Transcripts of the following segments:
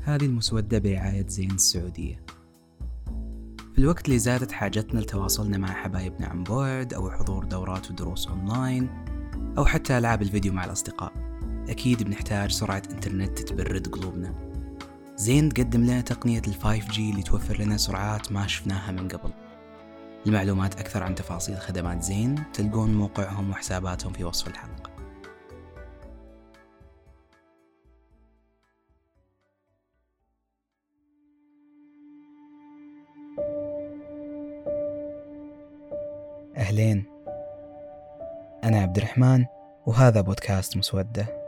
هذه المسودة برعاية زين السعودية. في الوقت اللي زادت حاجتنا لتواصلنا مع حبايبنا عن بعد أو حضور دورات ودروس أونلاين أو حتى ألعاب الفيديو مع الأصدقاء، أكيد بنحتاج سرعة إنترنت تبرد قلوبنا. زين تقدم لنا تقنية ال 5G اللي توفر لنا سرعات ما شفناها من قبل. المعلومات أكثر عن تفاصيل خدمات زين تلقون موقعهم وحساباتهم في وصف الحلقة. أهلين، أنا عبد الرحمن وهذا بودكاست مسودة.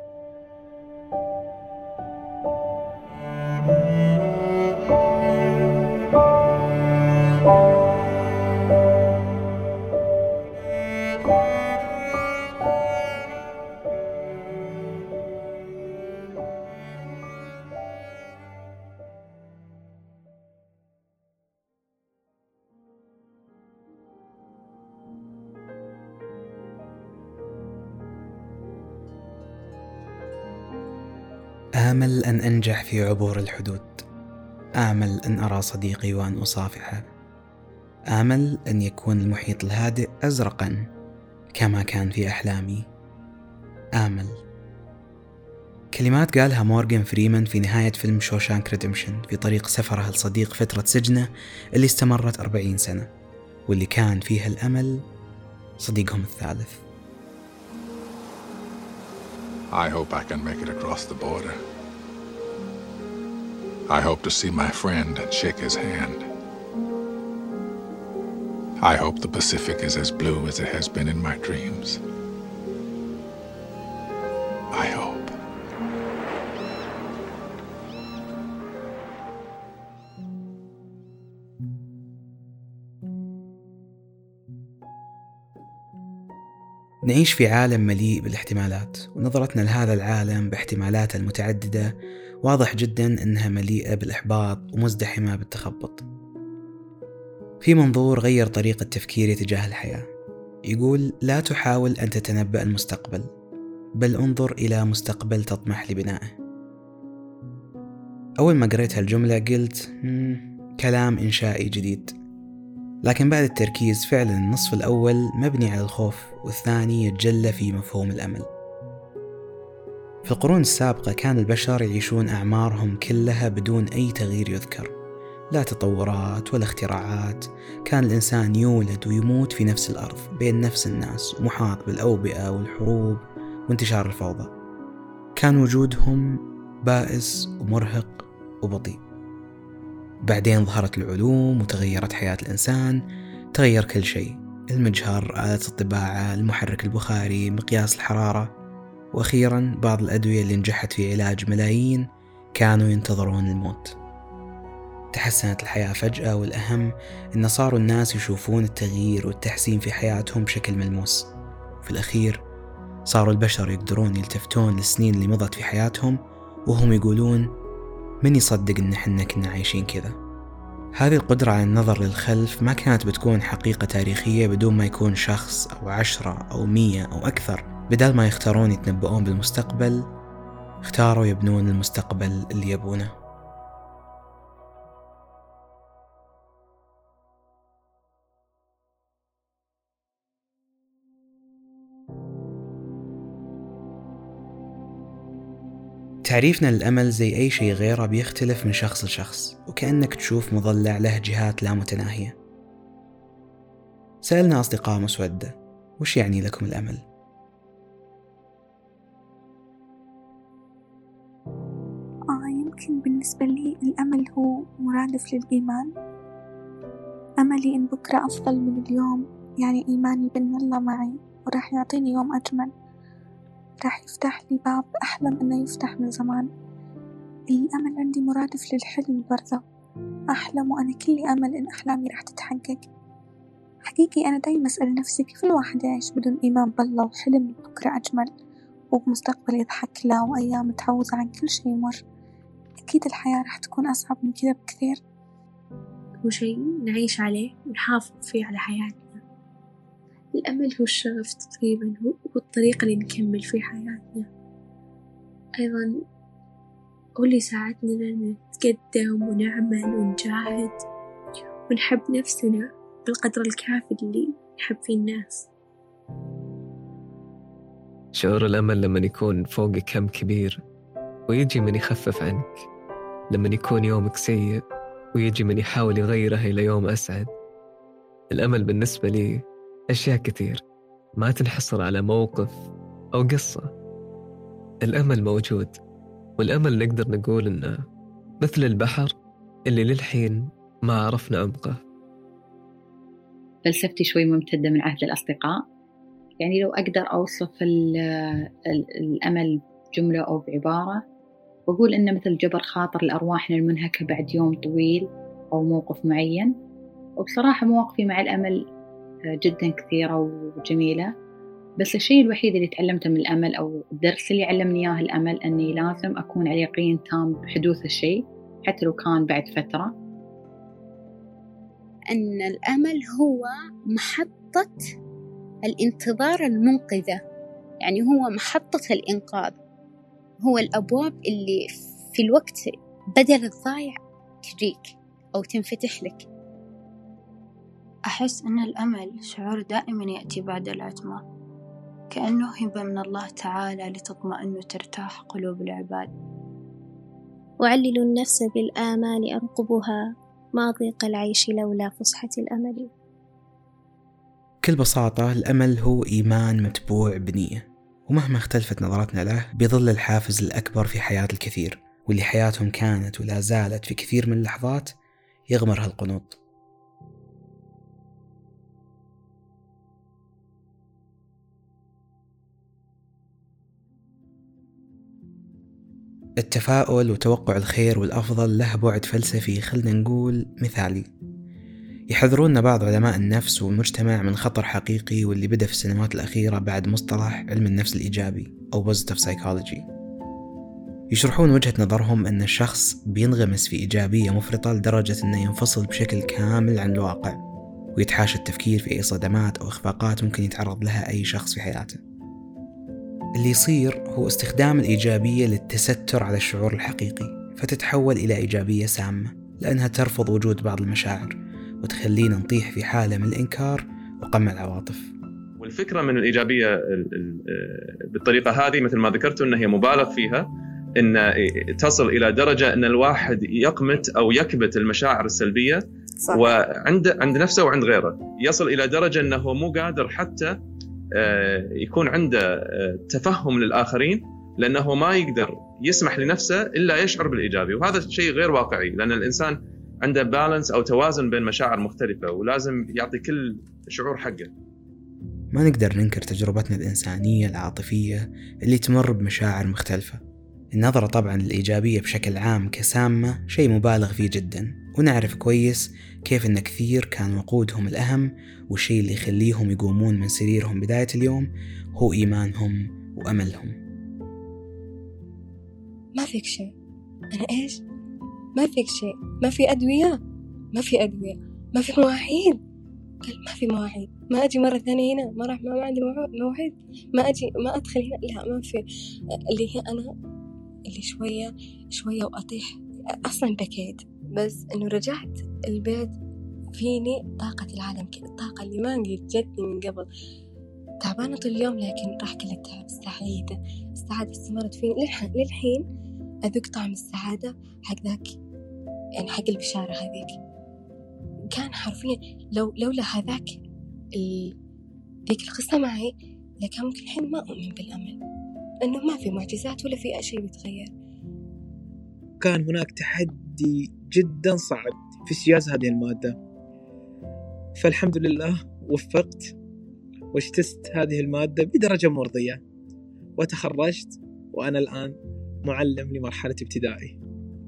آمل أن أنجح في عبور الحدود، آمل أن أرى صديقي وأن أصافحه، آمل أن يكون المحيط الهادئ أزرقا كما كان في أحلامي. آمل، كلمات قالها مورغان فريمان في نهاية فيلم شوشانك ريديمشن في طريق سفره لصديق فترة سجنه اللي استمرت 40 سنة، واللي كان فيها الأمل صديقهم الثالث. I hope I can make it across the border. I hope to see my friend and shake his hand. I hope the Pacific is as blue as it has been in my dreams. I hope. نعيش في عالم مليء بالاحتمالات، ونظرتنا لهذا العالم باحتمالاته المتعددة واضح جدا أنها مليئة بالإحباط ومزدحمة بالتخبط. في منظور غير طريقة تفكيري تجاه الحياة، يقول لا تحاول أن تتنبأ المستقبل، بل انظر إلى مستقبل تطمح لبنائه. أول ما قريت هالجملة قلت كلام إنشائي جديد، لكن بعد التركيز فعلا النصف الأول مبني على الخوف والثاني يتجلى في مفهوم الأمل. في القرون السابقة كان البشر يعيشون أعمارهم كلها بدون أي تغيير يذكر، لا تطورات ولا اختراعات. كان الإنسان يولد ويموت في نفس الأرض بين نفس الناس، محاط بالأوبئة والحروب وانتشار الفوضى. كان وجودهم بائس ومرهق وبطيء. بعدين ظهرت العلوم وتغيرت حياة الإنسان، تغير كل شيء، المجهر، آلة الطباعة، المحرك البخاري، مقياس الحرارة، وأخيرا بعض الأدوية اللي نجحت في علاج ملايين كانوا ينتظرون الموت. تحسنت الحياة فجأة، والأهم إن صاروا الناس يشوفون التغيير والتحسين في حياتهم بشكل ملموس. في الأخير صاروا البشر يقدرون يلتفتون للسنين اللي مضت في حياتهم وهم يقولون من يصدق إن إحنا كنا عايشين كذا. هذه القدرة على النظر للخلف ما كانت بتكون حقيقة تاريخية بدون ما يكون شخص أو 10 أو 100 أو أكثر، بدل ما يختارون يتنبؤون بالمستقبل، اختاروا يبنون المستقبل اللي يبونه. تعريفنا للأمل زي أي شيء غيره بيختلف من شخص لشخص، وكأنك تشوف مضلع له جهات لا متناهية. سألنا أصدقاء مسودة وش يعني لكم الأمل؟ يمكن بالنسبة لي الأمل هو مرادف للإيمان. أملي إن بكرة أفضل من اليوم، يعني إيماني بأن الله معي وراح يعطيني يوم أجمل، راح يفتح لي باب أحلم إنه يفتح من زمان. الأمل عندي مرادف للحلم برضه، أحلم وأنا كل أمل إن أحلامي راح تتحقق. حقيقي أنا دايما أسأل نفسي كيف الواحد يعيش بدون إيمان بالله وحلم بكرة أجمل وبمستقبل يضحك له وأيام تعوض عن كل شيء مر. أكيد الحياة راح تكون أصعب من كذا بكثير. هو شيء نعيش عليه ونحافظ فيه على حياتنا. الأمل هو الشغف تقريبا، هو الطريقة اللي نكمل في حياتنا. أيضا هو اللي يساعدنا إننا نتقدم ونعمل ونجاهد ونحب نفسنا بالقدر الكافي اللي نحب فيه الناس. شعور الأمل لما يكون فوق كم كبير ويجي من يخفف عنك، لما يكون يومك سيء ويجي من يحاول يغيره إلى يوم أسعد. الأمل بالنسبة لي أشياء كثير ما تنحصر على موقف أو قصة. الأمل موجود، والأمل نقدر نقول إنه مثل البحر اللي للحين ما عرفنا عمقه. فلسفتي شوي ممتدة من عهد الأصدقاء، يعني لو أقدر أوصف الأمل بجملة أو بعبارة وأقول إنه مثل جبر خاطر لأرواحنا المنهكة بعد يوم طويل أو موقف معين. وبصراحة مواقفي مع الأمل جدا كثيرة وجميلة، بس الشيء الوحيد اللي تعلمته من الأمل أو الدرس اللي علمني إياه الأمل أني لازم أكون على يقين تام بحدوث الشيء حتى لو كان بعد فترة. أن الأمل هو محطة الانتظار المنقذة، يعني هو محطة الإنقاذ، هو الأبواب اللي في الوقت بدل الضايع تجيك أو تنفتح لك. أحس أن الأمل شعور دائما يأتي بعد العتمة، كأنه هبة من الله تعالى لتطمئن وترتاح قلوب العباد. أعلل النفس بالآمال أرقبها، ما ضيق العيش لولا فسحة الأمل. بكل بساطة الأمل هو إيمان متبوع بنية، ومهما اختلفت نظرتنا له بيظل الحافز الأكبر في حياة الكثير، واللي حياتهم كانت ولا زالت في كثير من اللحظات يغمرها القنوط. التفاؤل وتوقع الخير والأفضل له بعد فلسفي، خلنا نقول مثالي. يحذرون بعض علماء النفس والمجتمع من خطر حقيقي، واللي بدأ في السنوات الأخيرة بعد مصطلح علم النفس الإيجابي أو positive psychology. يشرحون وجهة نظرهم أن الشخص بينغمس في إيجابية مفرطة لدرجة أنه ينفصل بشكل كامل عن الواقع، ويتحاشى التفكير في أي صدمات أو إخفاقات ممكن يتعرض لها أي شخص في حياته. اللي يصير هو استخدام الإيجابية للتستر على الشعور الحقيقي، فتتحول إلى إيجابية سامة لأنها ترفض وجود بعض المشاعر وتخلينا نطيح في حالة من الإنكار وقمع العواطف. والفكرة من الإيجابية بالطريقة هذه مثل ما ذكرت أنها هي مبالغ فيها، أن تصل إلى درجة أن الواحد يقمت أو يكبت المشاعر السلبية وعند نفسه وعند غيره، يصل إلى درجة أنه مو قادر حتى يكون عنده تفهم للآخرين، لأنه ما يقدر يسمح لنفسه إلا يشعر بالإيجابي. وهذا شيء غير واقعي، لأن الإنسان عنده بالانس أو توازن بين مشاعر مختلفة، ولازم يعطي كل شعور حقه. ما نقدر ننكر تجربتنا الإنسانية العاطفية اللي تمر بمشاعر مختلفة. النظرة طبعا للإيجابية بشكل عام كسامة شيء مبالغ فيه جدا، ونعرف كويس كيف أن كثير كان وقودهم الأهم، والشيء اللي يخليهم يقومون من سريرهم بداية اليوم هو إيمانهم وأملهم. ما فيك شيء، أنا إيش؟ ما فيك شيء، ما في أدوية، ما في أدوية، ما في مواعيد، قال ما في مواعيد، ما أجي مرة ثانية هنا، ما راح، ما عندي مواعيد، ما أجي، ما أدخل هنا، لا ما في. اللي هي أنا اللي شوية وأطيح. أصلا بكيت، بس إنه رجعت البيت فيني طاقة العالم كذا، الطاقة اللي ما جتني من قبل. تعبانة طول اليوم لكن راح كل التعب. السعادة استمرت فيني للحين أذوق طعم السعادة حق ذاك، يعني حق البشارة هذيك. كان حرفيا لولا هذاك ذيك القصة معي لكان ممكن الحين ما أؤمن بالأمل، إنه ما في معجزات ولا في أي شيء بيتغير. كان هناك تحدي جدا صعب في اجتياز هذه المادة، فالحمد لله وفقت واجتزت هذه المادة بدرجة مرضية وتخرجت، وأنا الآن معلم لمرحلة ابتدائي.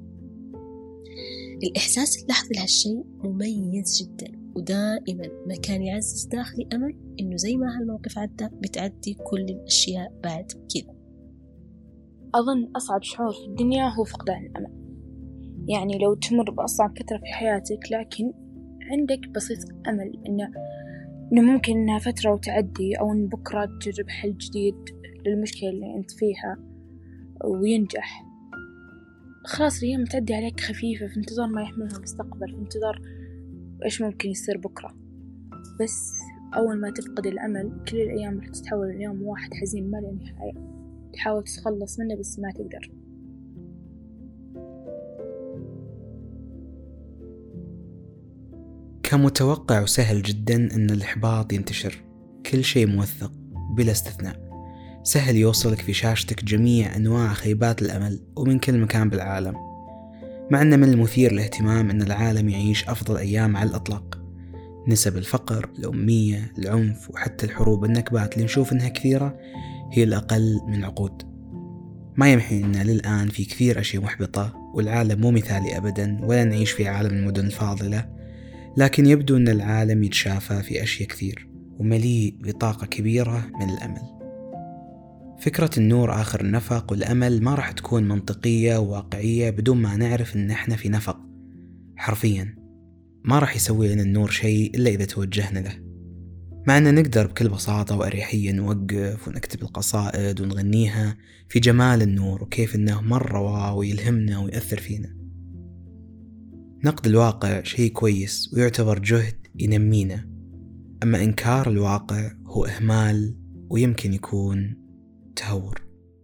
الإحساس اللحظي لهالشيء مميز جدا، ودائما ما كان يعزز داخلي أمل إنه زي ما هالموقف عدى بتعدي كل الأشياء بعد كذا. أظن أصعب شعور في الدنيا هو فقدان الأمل. يعني لو تمر بأصعب فترة في حياتك لكن عندك بسيط أمل إنه ممكن إنها فترة وتعدي، أو إن بكرة تجرب حل جديد للمشكلة اللي أنت فيها وينجح، خلاص الأيام تعدي عليك خفيفة في انتظار ما يحملها المستقبل، في انتظار إيش ممكن يصير بكرة. بس أول ما تفقد الأمل كل الأيام راح تتحول اليوم واحد حزين ما له نهاية، تحاول تتخلص منه بس ما تقدر. كان متوقع وسهل جدا أن الإحباط ينتشر، كل شيء موثق بلا استثناء، سهل يوصلك في شاشتك جميع أنواع خيبات الأمل ومن كل مكان بالعالم. مع أن من المثير للاهتمام أن العالم يعيش أفضل أيام على الإطلاق. نسب الفقر، الأمية، العنف وحتى الحروب والنكبات اللي نشوف أنها كثيرة هي الأقل من عقود. ما يمحي أن للآن في كثير أشياء محبطة والعالم مو مثالي أبدا، ولا نعيش في عالم المدن الفاضلة، لكن يبدو أن العالم يتشافى في أشياء كثير ومليء بطاقة كبيرة من الأمل. فكرة النور آخر النفق والأمل ما راح تكون منطقية وواقعية بدون ما نعرف أن احنا في نفق حرفيا. ما راح يسوي لنا النور شيء إلا إذا توجهنا له. مع أن نقدر بكل بساطة وأريحية نوقف ونكتب القصائد ونغنيها في جمال النور وكيف أنه مرة واو يلهمنا ويأثر فينا. نقد الواقع شيء كويس ويعتبر جهد ينمينا، أما إنكار الواقع هو إهمال ويمكن يكون تهور.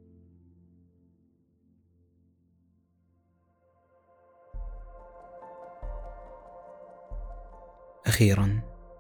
أخيرا،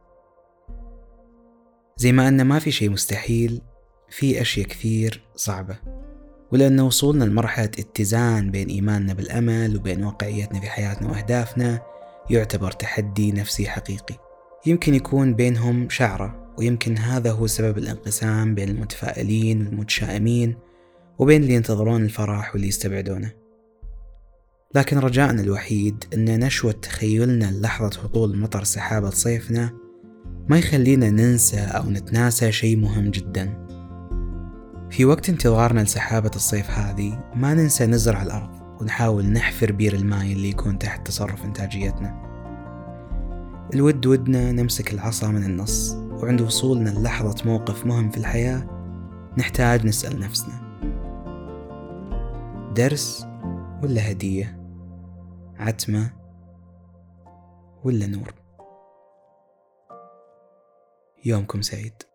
زي ما أن ما في شيء مستحيل، في أشياء كثير صعبة، ولأن وصولنا لمرحلة اتزان بين إيماننا بالأمل وبين واقعيتنا في حياتنا وأهدافنا يعتبر تحدي نفسي حقيقي. يمكن يكون بينهم شعرة، ويمكن هذا هو سبب الانقسام بين المتفائلين والمتشائمين وبين اللي ينتظرون الفرح واللي يستبعدونه. لكن رجاءنا الوحيد أن نشوة تخيلنا لحظة هطول مطر سحابة صيفنا ما يخلينا ننسى أو نتناسى شيء مهم جدا. في وقت انتظارنا لسحابة الصيف هذه ما ننسى نزرع الأرض ونحاول نحفر بير الماء اللي يكون تحت تصرف إنتاجيتنا. الود ودنا نمسك العصا من النص، وعند وصولنا للحظة موقف مهم في الحياة نحتاج نسأل نفسنا: درس ولا هدية؟ عتمة ولا نور؟ يومكم سعيد.